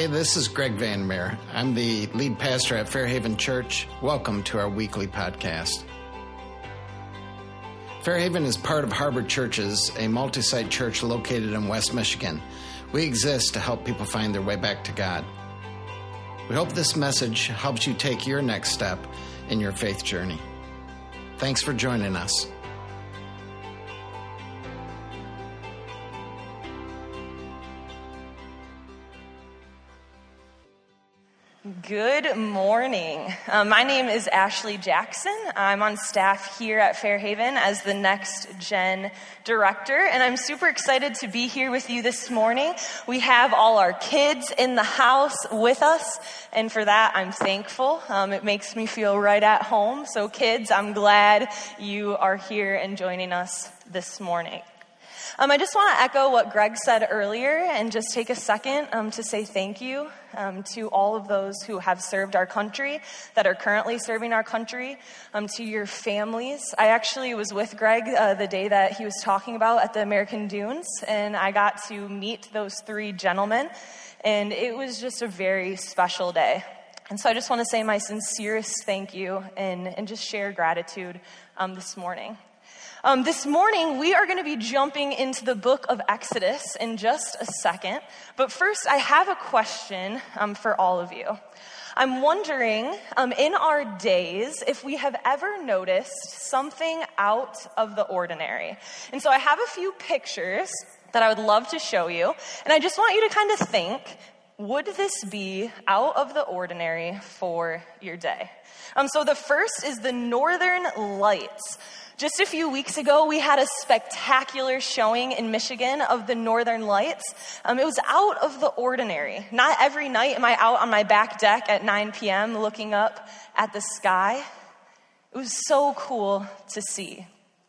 this is Greg Vandermeer. I'm the lead pastor at Fairhaven Church. Welcome to our weekly podcast. Fairhaven is part of Harbor Churches, a multi-site church located in West Michigan. We exist to help people find their way back to God. We hope this message helps you take your next step in your faith journey. Thanks for joining us. Good morning. My name is Ashley Jackson. I'm on staff here at Fairhaven as the Next Gen Director, and I'm super excited to be here with you this morning. We have all our kids in the house with us, and for that, I'm thankful. It makes me feel right at home. So kids, I'm glad you are here and joining us this morning. I just want to echo what Greg said earlier and just take a second to say thank you to all of those who have served our country, that are currently serving our country, to your families. I actually was with Greg the day that he was talking about at the American Dunes, and I got to meet those three gentlemen, and it was just a very special day. And so I just want to say my sincerest thank you and just share gratitude this morning. This morning, we are going to be jumping into the book of Exodus in just a second. But first, I have a question for all of you. I'm wondering, in our days, if we have ever noticed something out of the ordinary. And so I have a few pictures that I would love to show you. And I just want you to kind of think, would this be out of the ordinary for your day? So the first is the Northern Lights. Just a few weeks ago, we had a spectacular showing in Michigan of the Northern Lights. It was out of the ordinary. Not every night am I out on my back deck at 9 p.m. looking up at the sky. It was so cool to see.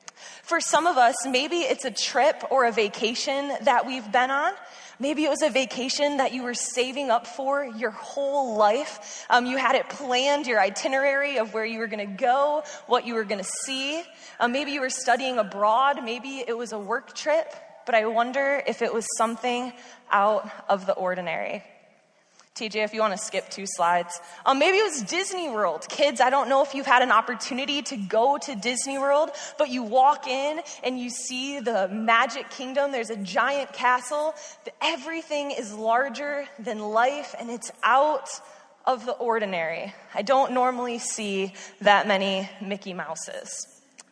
For some of us, maybe it's a trip or a vacation that we've been on. Maybe it was a vacation that you were saving up for your whole life. You had it planned, your itinerary of where you were going to go, what you were going to see. Maybe you were studying abroad. Maybe it was a work trip. But I wonder if it was something out of the ordinary. TJ, if you want to skip 2 slides. Maybe it was Disney World. Kids, I don't know if you've had an opportunity to go to Disney World, but you walk in and you see the Magic Kingdom. There's a giant castle. Everything is larger than life, and it's out of the ordinary. I don't normally see that many Mickey Mouses.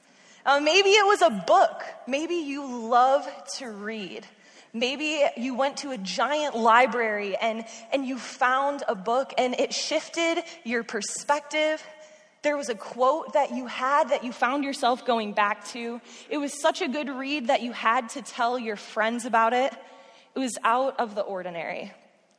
Maybe it was a book. Maybe you love to read. Maybe you went to a giant library and you found a book and it shifted your perspective. There was a quote that you had that you found yourself going back to. It was such a good read that you had to tell your friends about it. It was out of the ordinary.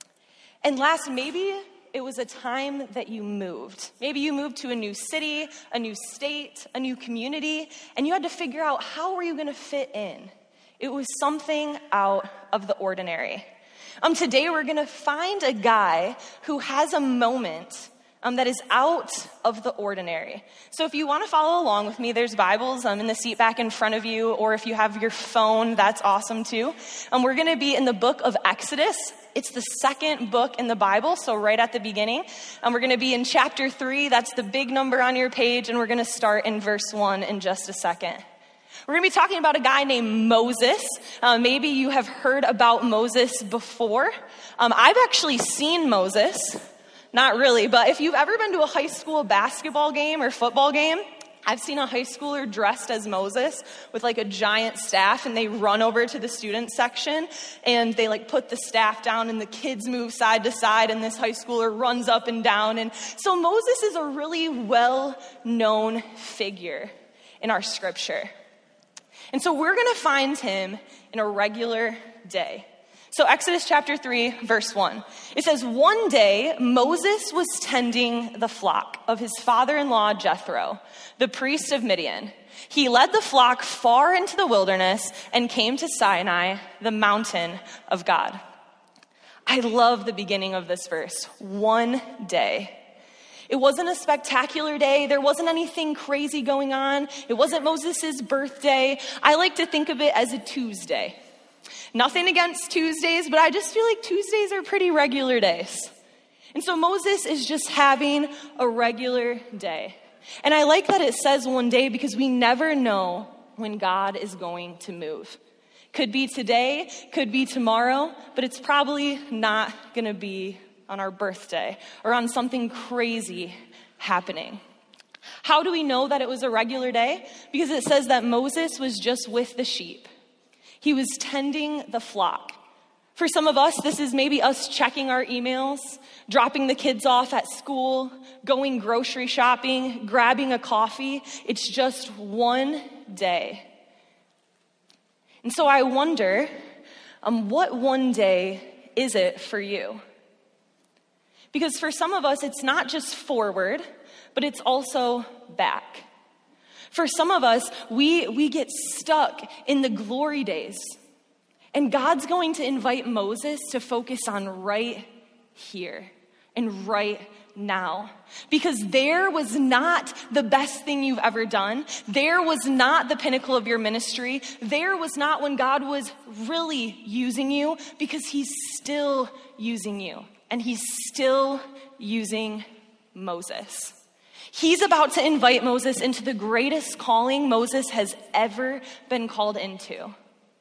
And last, maybe it was a time that you moved. Maybe you moved to a new city, a new state, a new community, and you had to figure out how were you going to fit in. It was something out of the ordinary. Today we're going to find a guy who has a moment that is out of the ordinary. So if you want to follow along with me, there's Bibles in the seat back in front of you, or if you have your phone, that's awesome too. We're going to be in the book of Exodus. It's the second book in the Bible, so right at the beginning. We're going to be in chapter 3. That's the big number on your page, and we're going to start in verse 1 in just a second. We're going to be talking about a guy named Moses. Maybe you have heard about Moses before. I've actually seen Moses. Not really, but if you've ever been to a high school basketball game or football game, I've seen a high schooler dressed as Moses with like a giant staff, and they run over to the student section and they like put the staff down and the kids move side to side and this high schooler runs up and down. And so Moses is a really well-known figure in our scripture. And so we're going to find him in a regular day. So Exodus chapter 3, verse 1. It says, "One day Moses was tending the flock of his father-in-law Jethro, the priest of Midian. He led the flock far into the wilderness and came to Sinai, the mountain of God." I love the beginning of this verse. One day. It wasn't a spectacular day. There wasn't anything crazy going on. It wasn't Moses' birthday. I like to think of it as a Tuesday. Nothing against Tuesdays, but I just feel like Tuesdays are pretty regular days. And so Moses is just having a regular day. And I like that it says one day because we never know when God is going to move. Could be today, could be tomorrow, but it's probably not going to be on our birthday or on something crazy happening. How do we know that it was a regular day? Because it says that Moses was just with the sheep. He was tending the flock. For some of us, this is maybe us checking our emails, dropping the kids off at school, going grocery shopping, grabbing a coffee. It's just one day. And so I wonder, what one day is it for you? Because for some of us, it's not just forward, but it's also back. For some of us, we get stuck in the glory days. And God's going to invite Moses to focus on right here and right now. Because there was not the best thing you've ever done. There was not the pinnacle of your ministry. There was not when God was really using you, because he's still using you. And he's still using Moses. He's about to invite Moses into the greatest calling Moses has ever been called into.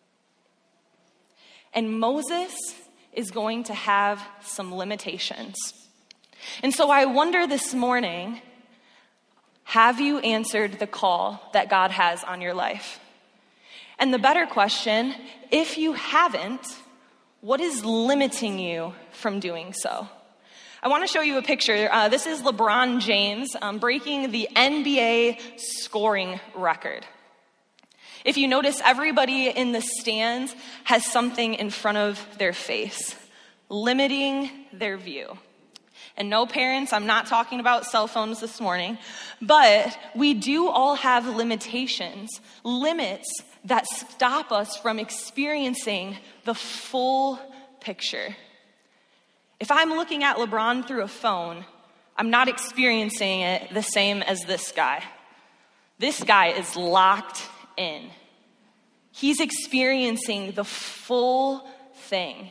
And Moses is going to have some limitations. And so I wonder this morning, have you answered the call that God has on your life? And the better question, if you haven't, what is limiting you from doing so? I want to show you a picture. This is LeBron James breaking the NBA scoring record. If you notice, everybody in the stands has something in front of their face, limiting their view. And no, parents, I'm not talking about cell phones this morning, but we do all have limitations, limits that stop us from experiencing the full picture. If I'm looking at LeBron through a phone, I'm not experiencing it the same as this guy. This guy is locked in. He's experiencing the full thing.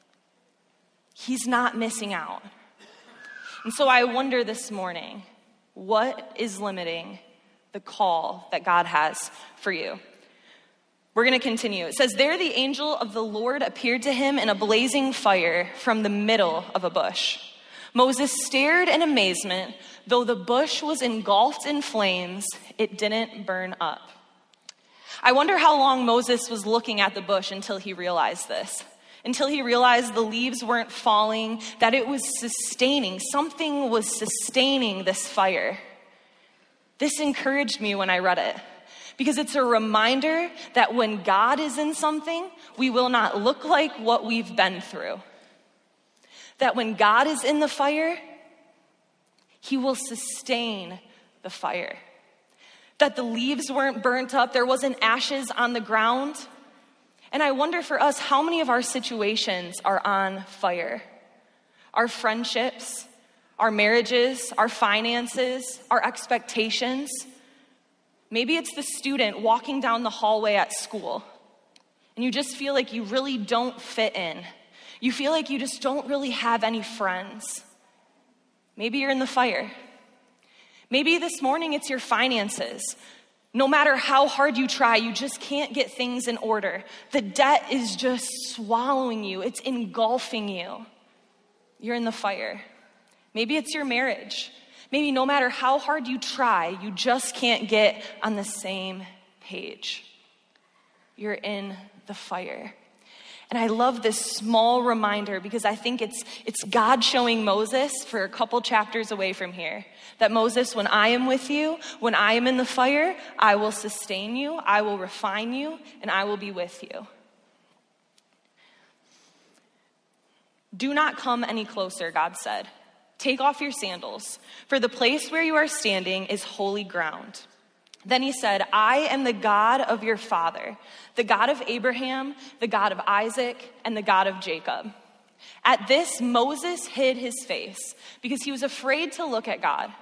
He's not missing out. And so I wonder this morning, what is limiting the call that God has for you? We're going to continue. It says, there the angel of the Lord appeared to him in a blazing fire from the middle of a bush. Moses stared in amazement. Though the bush was engulfed in flames, it didn't burn up. I wonder how long Moses was looking at the bush until he realized this. Until he realized the leaves weren't falling, that it was sustaining. Something was sustaining this fire. This encouraged me when I read it, because it's a reminder that when God is in something, we will not look like what we've been through. That when God is in the fire, he will sustain the fire. That the leaves weren't burnt up, there wasn't ashes on the ground. And I wonder for us, how many of our situations are on fire? Our friendships, our marriages, our finances, our expectations. Maybe it's the student walking down the hallway at school, and you just feel like you really don't fit in. You feel like you just don't really have any friends. Maybe you're in the fire. Maybe this morning it's your finances. No matter how hard you try, you just can't get things in order. The debt is just swallowing you. It's engulfing you. You're in the fire. Maybe it's your marriage. Maybe no matter how hard you try, you just can't get on the same page. You're in the fire. And I love this small reminder because I think it's God showing Moses for a couple chapters away from here. That Moses, when I am with you, when I am in the fire, I will sustain you, I will refine you, and I will be with you. Do not come any closer, God said. Take off your sandals, for the place where you are standing is holy ground. Then he said, I am the God of your father, the God of Abraham, the God of Isaac, and the God of Jacob. At this, Moses hid his face because he was afraid to look at God.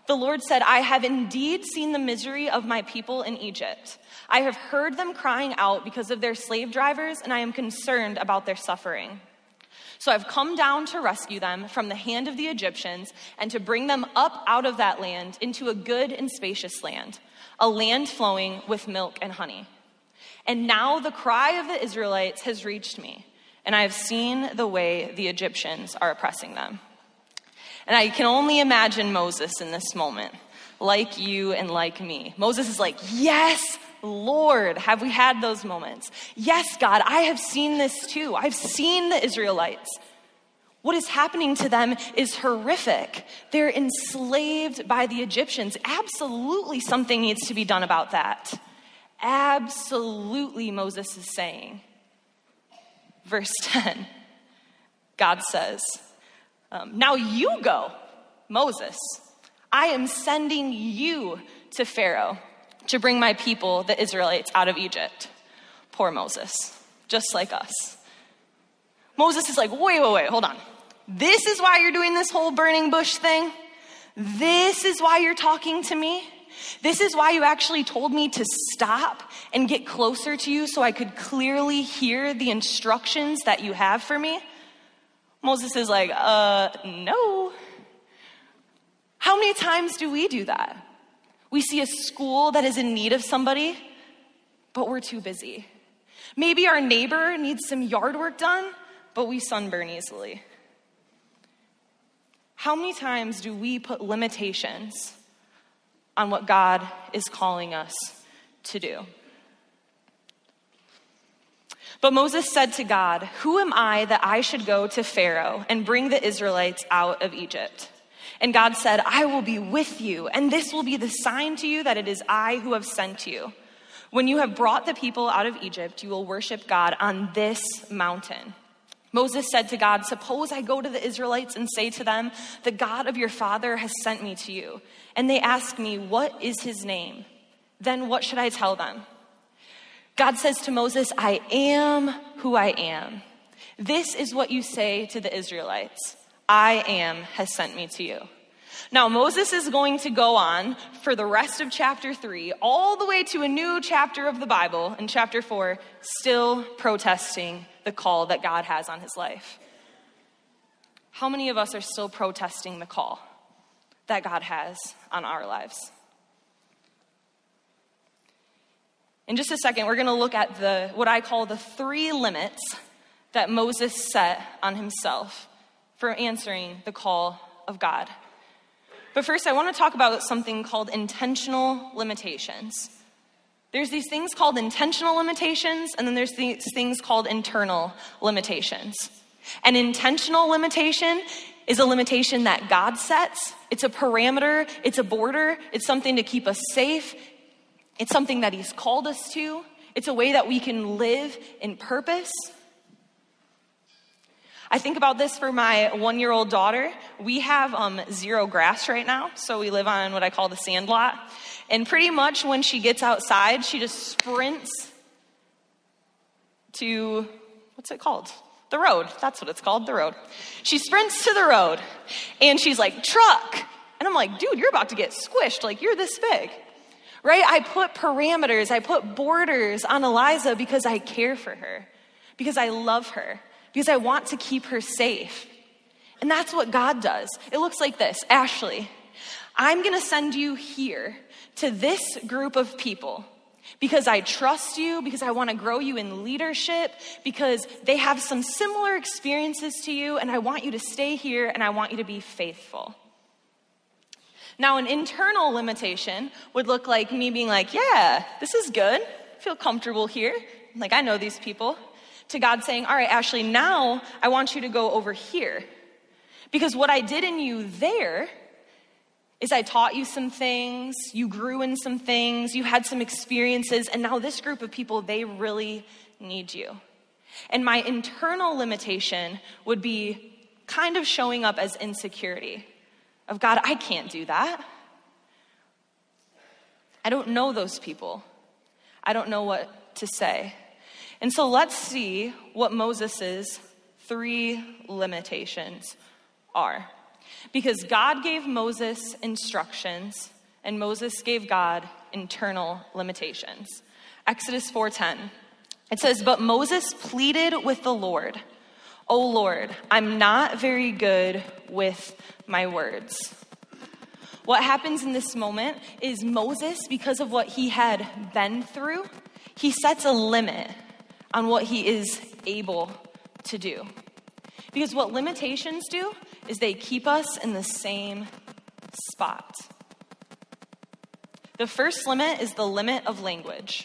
The Lord said, I have indeed seen the misery of my people in Egypt. I have heard them crying out because of their slave drivers, and I am concerned about their suffering. So I've come down to rescue them from the hand of the Egyptians and to bring them up out of that land into a good and spacious land, a land flowing with milk and honey. And now the cry of the Israelites has reached me, and I have seen the way the Egyptians are oppressing them. And I can only imagine Moses in this moment, like you and like me. Moses is like, yes, Lord, have we had those moments? Yes, God, I have seen this too. I've seen the Israelites. What is happening to them is horrific. They're enslaved by the Egyptians. Absolutely something needs to be done about that. Absolutely, Moses is saying. Verse 10, God says, now you go, Moses. I am sending you to Pharaoh to bring my people, the Israelites, out of Egypt. Poor Moses, just like us. Moses is like, wait, hold on. This is why you're doing this whole burning bush thing? This is why you're talking to me? This is why you actually told me to stop and get closer to you so I could clearly hear the instructions that you have for me? Moses is like, no. How many times do we do that? We see a school that is in need of somebody, but we're too busy. Maybe our neighbor needs some yard work done, but we sunburn easily. How many times do we put limitations on what God is calling us to do? But Moses said to God, who am I that I should go to Pharaoh and bring the Israelites out of Egypt? And God said, I will be with you, and this will be the sign to you that it is I who have sent you. When you have brought the people out of Egypt, you will worship God on this mountain. Moses said to God, suppose I go to the Israelites and say to them, the God of your father has sent me to you. And they ask me, what is his name? Then what should I tell them? God says to Moses, I am who I am. This is what you say to the Israelites. I am has sent me to you. Now, Moses is going to go on for the rest of chapter 3, all the way to a new chapter of the Bible in chapter 4, still protesting the call that God has on his life. How many of us are still protesting the call that God has on our lives? In just a second, we're going to look at what I call the 3 limits that Moses set on himself for answering the call of God. But first, I want to talk about something called intentional limitations. There's these things called intentional limitations, and then there's these things called internal limitations. An intentional limitation is a limitation that God sets. It's a parameter, it's a border, it's something to keep us safe. It's something that he's called us to. It's a way that we can live in purpose. I think about this for my 1-year-old daughter. We have 0 grass right now, so we live on what I call the sand lot. And pretty much when she gets outside, she just sprints to, what's it called? The road. That's what it's called, the road. She sprints to the road, and she's like, truck. And I'm like, dude, you're about to get squished. Like, you're this big. Right? I put parameters, I put borders on Eliza because I care for her, because I love her, because I want to keep her safe. And that's what God does. It looks like this. Ashley, I'm going to send you here to this group of people because I trust you, because I want to grow you in leadership, because they have some similar experiences to you, and I want you to stay here, and I want you to be faithful. Now, an internal limitation would look like me being like, yeah, this is good. I feel comfortable here. Like, I know these people. To God saying, all right, Ashley, now I want you to go over here. Because what I did in you there is I taught you some things, you grew in some things, you had some experiences, and now this group of people, they really need you. And my internal limitation would be kind of showing up as insecurity. Of God, I can't do that. I don't know those people. I don't know what to say. And so let's see what Moses' 3 limitations are. Because God gave Moses instructions, and Moses gave God internal limitations. Exodus 4:10. It says, "But Moses pleaded with the Lord, 'O Lord, I'm not very good with my words.'" What happens in this moment is Moses, because of what he had been through, he sets a limit on what he is able to do. Because what limitations do is they keep us in the same spot. The first limit is the limit of language.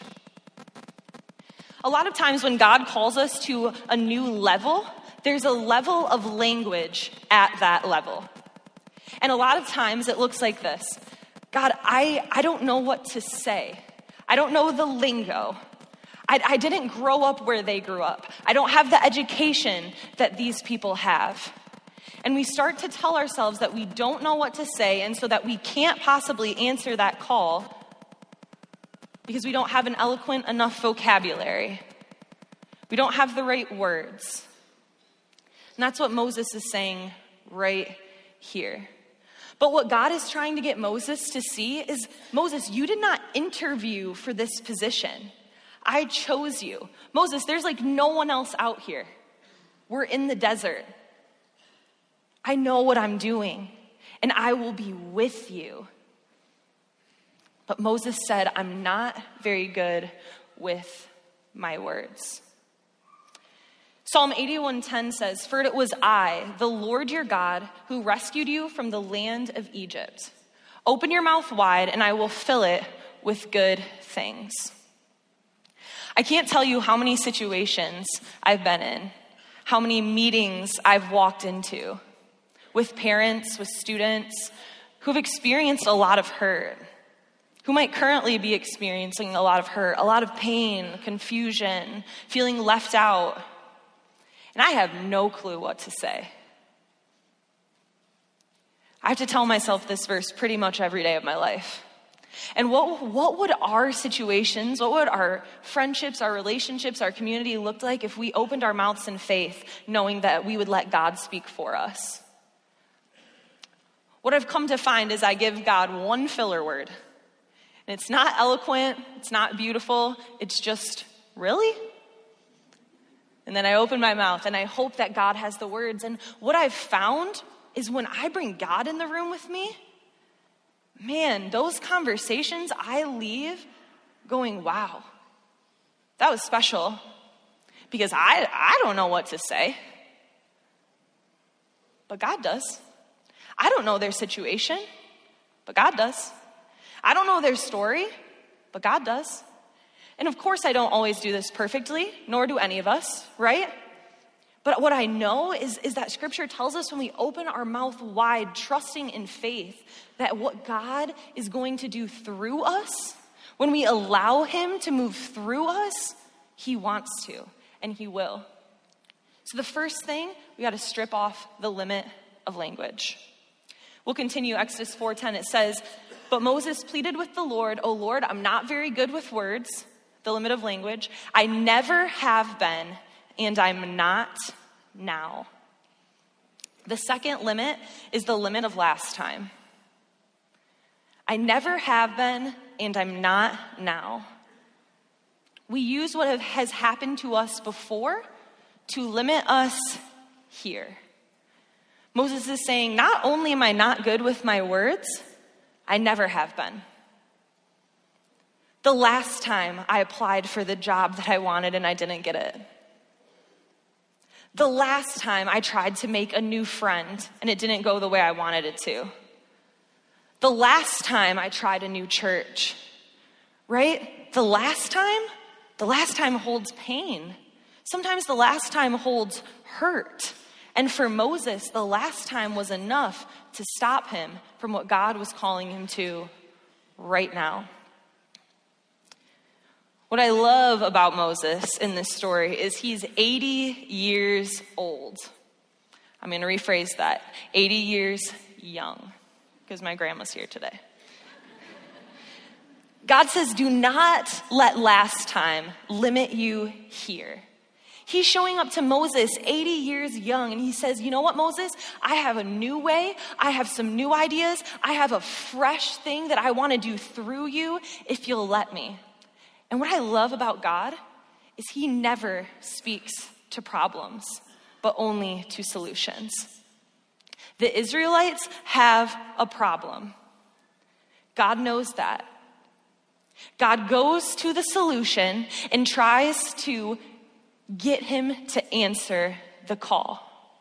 A lot of times when God calls us to a new level, there's a level of language at that level. And a lot of times it looks like this. God, I don't know what to say. I don't know the lingo. I didn't grow up where they grew up. I don't have the education that these people have. And we start to tell ourselves that we don't know what to say, and so that we can't possibly answer that call because we don't have an eloquent enough vocabulary. We don't have the right words. And that's what Moses is saying right here. But what God is trying to get Moses to see is, Moses, you did not interview for this position. I chose you. Moses, there's like no one else out here. We're in the desert. I know what I'm doing, and I will be with you. But Moses said, I'm not very good with my words. Psalm 81:10 says, "For it was I, the Lord your God, who rescued you from the land of Egypt. Open your mouth wide, and I will fill it with good things." I can't tell you how many situations I've been in, how many meetings I've walked into with parents, with students who've experienced a lot of hurt, who might currently be experiencing a lot of hurt, a lot of pain, confusion, feeling left out. And I have no clue what to say. I have to tell myself this verse pretty much every day of my life. And what would our situations, what would our friendships, our relationships, our community look like if we opened our mouths in faith, knowing that we would let God speak for us? What I've come to find is I give God one filler word. And it's not eloquent, it's not beautiful, it's just, really? And then I open my mouth and I hope that God has the words. And what I've found is when I bring God in the room with me, man, those conversations, I leave going, wow, that was special. Because I don't know what to say. But God does. I don't know their situation, but God does. I don't know their story, but God does. And of course, I don't always do this perfectly, nor do any of us, right? But what I know is that Scripture tells us when we open our mouth wide, trusting in faith, that what God is going to do through us, when we allow Him to move through us, He wants to, and He will. So the first thing, we got to strip off the limit of language. We'll continue, Exodus 4:10. It says, "But Moses pleaded with the Lord, 'O Lord, I'm not very good with words,'" the limit of language. "I never have been, and I'm not now." The second limit is the limit of last time. I never have been, and I'm not now. We use what has happened to us before to limit us here. Moses is saying, not only am I not good with my words, I never have been. The last time I applied for the job that I wanted and I didn't get it. The last time I tried to make a new friend and it didn't go the way I wanted it to. The last time I tried a new church, right? The last time holds pain. Sometimes the last time holds hurt. And for Moses, the last time was enough to stop him from what God was calling him to right now. What I love about Moses in this story is he's 80 years old. I'm going to rephrase that. 80 years young, because my grandma's here today. God says, do not let last time limit you here. He's showing up to Moses 80 years young, and he says, you know what, Moses? I have a new way. I have some new ideas. I have a fresh thing that I want to do through you if you'll let me. And what I love about God is he never speaks to problems, but only to solutions. The Israelites have a problem. God knows that. God goes to the solution and tries to get him to answer the call.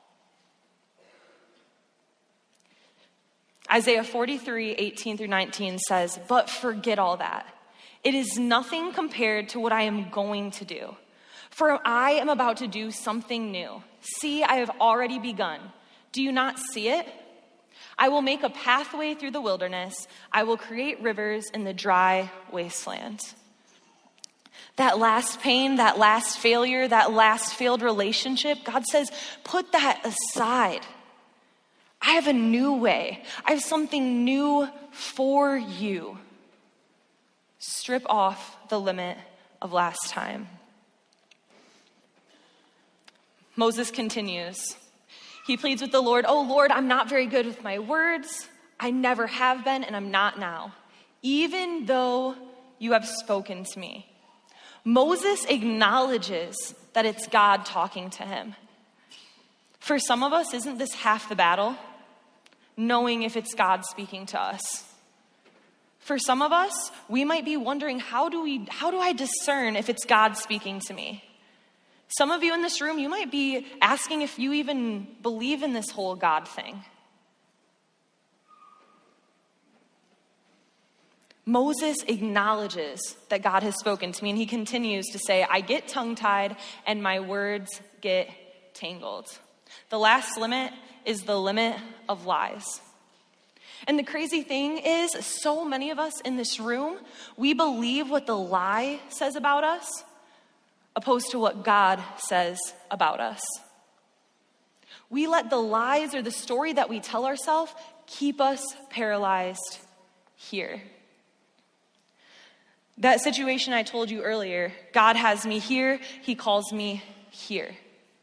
Isaiah 43, 18 through 19 says, but forget all that. It is nothing compared to what I am going to do. For I am about to do something new. See, I have already begun. Do you not see it? I will make a pathway through the wilderness. I will create rivers in the dry wasteland. That last pain, that last failure, that last failed relationship, God says, put that aside. I have a new way. I have something new for you. Strip off the limit of last time. Moses continues. He pleads with the Lord, oh Lord, I'm not very good with my words. I never have been, and I'm not now, even though you have spoken to me. Moses acknowledges that it's God talking to him. For some of us, isn't this half the battle? Knowing if it's God speaking to us. For some of us, we might be wondering, how do I discern if it's God speaking to me? Some of you in this room, you might be asking if you even believe in this whole God thing. Moses acknowledges that God has spoken to me, and he continues to say, I get tongue-tied and my words get tangled. The last limit is the limit of lies. And the crazy thing is, so many of us in this room, we believe what the lie says about us, opposed to what God says about us. We let the lies or the story that we tell ourselves keep us paralyzed here. That situation I told you earlier, God has me here, he calls me here.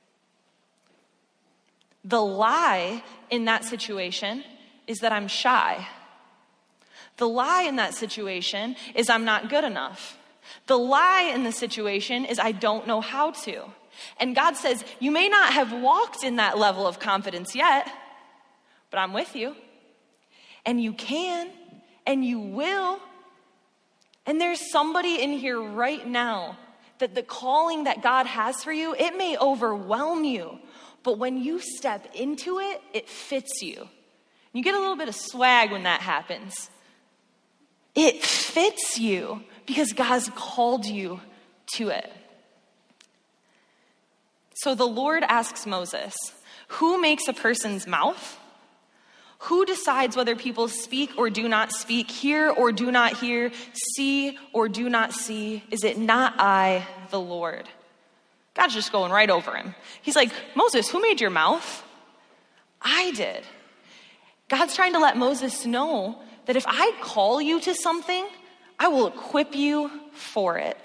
The lie in that situation is that I'm shy. The lie in that situation is I'm not good enough. The lie in the situation is I don't know how to. And God says, you may not have walked in that level of confidence yet, but I'm with you. And you can, and you will. And there's somebody in here right now that the calling that God has for you, it may overwhelm you, but when you step into it, it fits you. You get a little bit of swag when that happens. It fits you because God's called you to it. So the Lord asks Moses, who makes a person's mouth? Who decides whether people speak or do not speak, hear or do not hear, see or do not see? Is it not I, the Lord? God's just going right over him. He's like, Moses, who made your mouth? I did. God's trying to let Moses know that if I call you to something, I will equip you for it.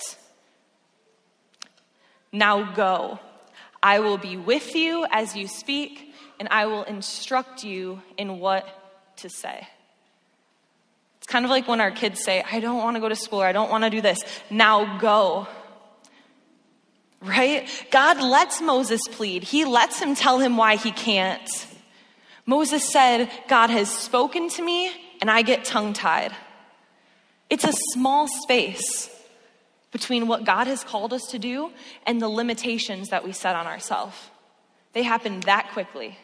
Now go. I will be with you as you speak, and I will instruct you in what to say. It's kind of like when our kids say, I don't want to go to school, or I don't want to do this. Now go. Right? God lets Moses plead. He lets him tell him why he can't. Moses said, God has spoken to me, and I get tongue-tied. It's a small space between what God has called us to do and the limitations that we set on ourselves. They happen that quickly.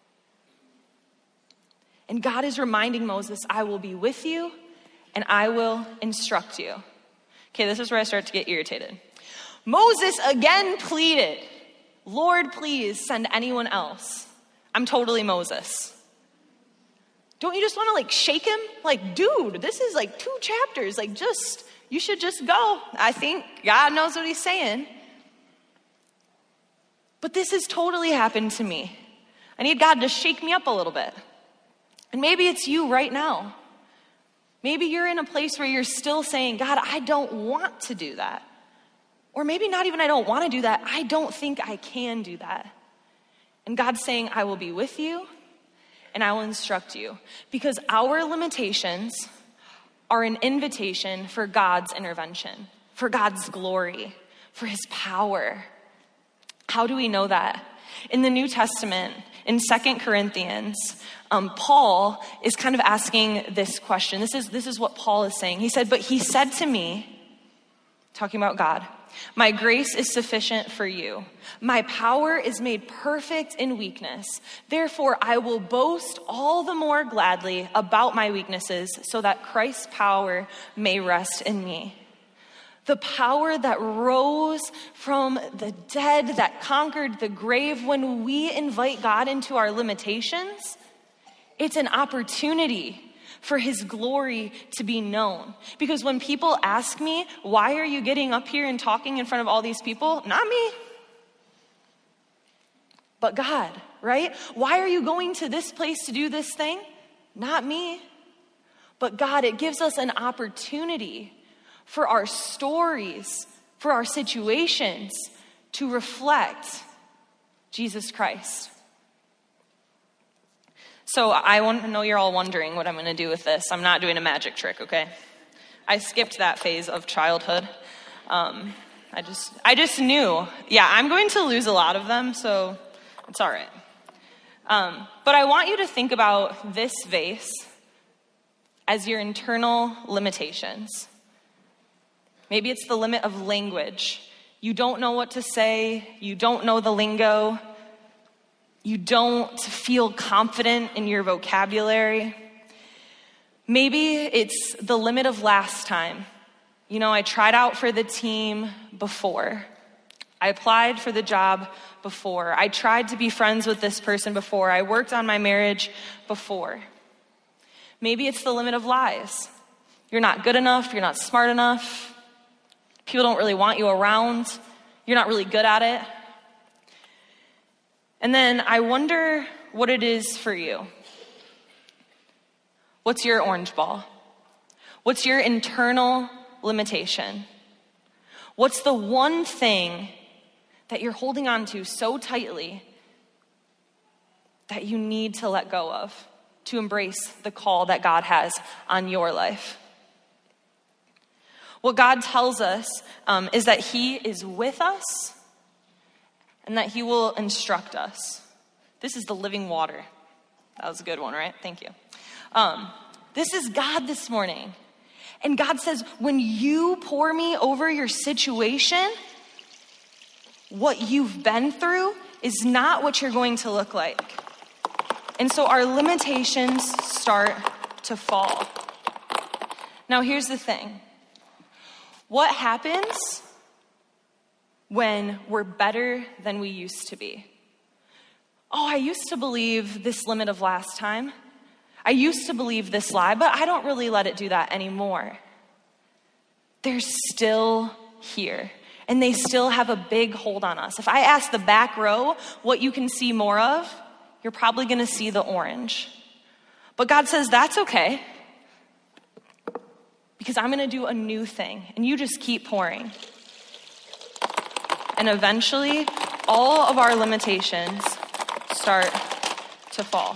And God is reminding Moses, I will be with you and I will instruct you. Okay, this is where I start to get irritated. Moses again pleaded, Lord, please send anyone else. I'm totally Moses. Don't you just want to shake him? Dude, this is 2 chapters. You should just go. I think God knows what he's saying. But this has totally happened to me. I need God to shake me up a little bit. And maybe it's you right now. Maybe you're in a place where you're still saying, God, I don't want to do that. Or maybe not even I don't want to do that. I don't think I can do that. And God's saying, I will be with you and I will instruct you. Because our limitations are an invitation for God's intervention, for God's glory, for his power. How do we know that? In the New Testament, in 2 Corinthians, Paul is kind of asking this question. This is what Paul is saying. He said, but he said to me, talking about God, my grace is sufficient for you. My power is made perfect in weakness. Therefore, I will boast all the more gladly about my weaknesses so that Christ's power may rest in me. The power that rose from the dead, that conquered the grave, when we invite God into our limitations, it's an opportunity for his glory to be known. Because when people ask me, why are you getting up here and talking in front of all these people? Not me, but God, right? Why are you going to this place to do this thing? Not me, but God. It gives us an opportunity for our stories, for our situations to reflect Jesus Christ. So I know you're all wondering what I'm going to do with this. I'm not doing a magic trick, okay? I skipped that phase of childhood. I just knew, I'm going to lose a lot of them, so it's all right. But I want you to think about this vase as your internal limitations. Maybe it's the limit of language. You don't know what to say. You don't know the lingo. You don't feel confident in your vocabulary. Maybe it's the limit of last time. You know, I tried out for the team before. I applied for the job before. I tried to be friends with this person before. I worked on my marriage before. Maybe it's the limit of lies. You're not good enough. You're not smart enough. People don't really want you around. You're not really good at it. And then I wonder what it is for you. What's your orange ball? What's your internal limitation? What's the one thing that you're holding on to so tightly that you need to let go of to embrace the call that God has on your life? What God tells us is that he is with us and that he will instruct us. This is the living water. That was a good one, right? Thank you. This is God this morning. And God says, when you pour me over your situation, what you've been through is not what you're going to look like. And so our limitations start to fall. Now here's the thing. What happens when we're better than we used to be? Oh, I used to believe this limit of last time. I used to believe this lie, but I don't really let it do that anymore. They're still here, and they still have a big hold on us. If I ask the back row what you can see more of, you're probably going to see the orange. But God says, that's okay, because I'm going to do a new thing, and you just keep pouring. And eventually, all of our limitations start to fall.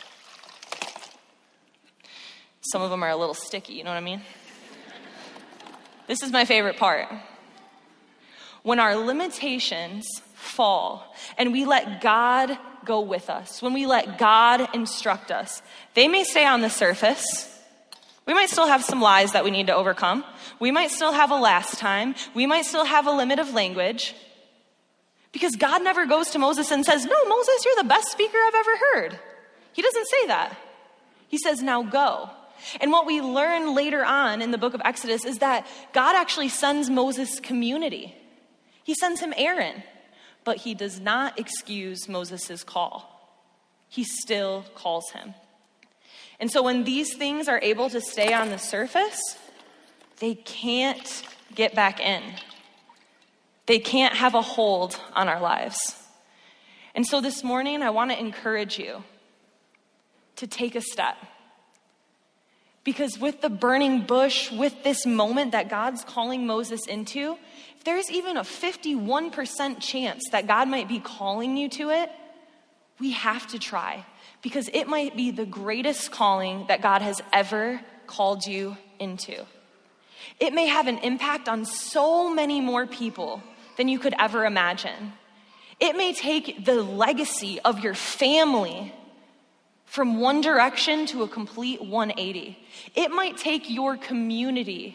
Some of them are a little sticky, you know what I mean? This is my favorite part. When our limitations fall and we let God go with us, when we let God instruct us, they may stay on the surface. We might still have some lies that we need to overcome. We might still have a last time. We might still have a limit of language. Because God never goes to Moses and says, no, Moses, you're the best speaker I've ever heard. He doesn't say that. He says, now go. And what we learn later on in the book of Exodus is that God actually sends Moses community. He sends him Aaron, but he does not excuse Moses' call. He still calls him. And so when these things are able to stay on the surface, they can't get back in. They can't have a hold on our lives. And so this morning, I want to encourage you to take a step. Because with the burning bush, with this moment that God's calling Moses into, if there's even a 51% chance that God might be calling you to it, we have to try. Because it might be the greatest calling that God has ever called you into. It may have an impact on so many more people than you could ever imagine. It may take the legacy of your family from one direction to a complete 180. It might take your community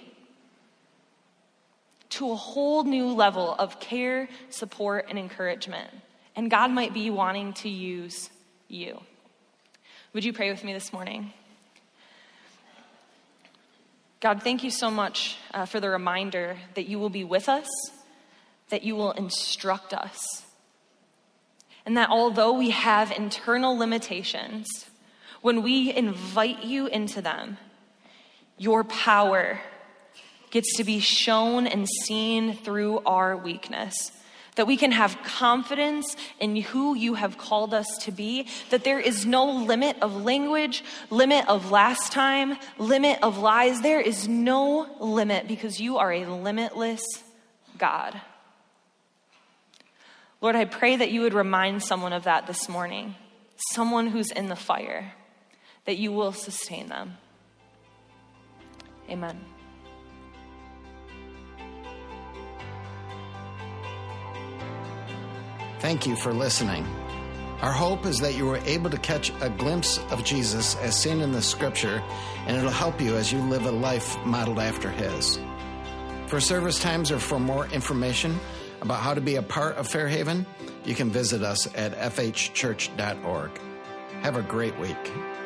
to a whole new level of care, support, and encouragement. And God might be wanting to use you. Would you pray with me this morning? God, thank you so much for the reminder that you will be with us, that you will instruct us, and that although we have internal limitations, when we invite you into them, your power gets to be shown and seen through our weakness. That we can have confidence in who you have called us to be, that there is no limit of language, limit of last time, limit of lies. There is no limit because you are a limitless God. Lord, I pray that you would remind someone of that this morning, someone who's in the fire, that you will sustain them. Amen. Thank you for listening. Our hope is that you were able to catch a glimpse of Jesus as seen in the scripture, and it'll help you as you live a life modeled after his. For service times or for more information about how to be a part of Fairhaven, you can visit us at fhchurch.org. Have a great week.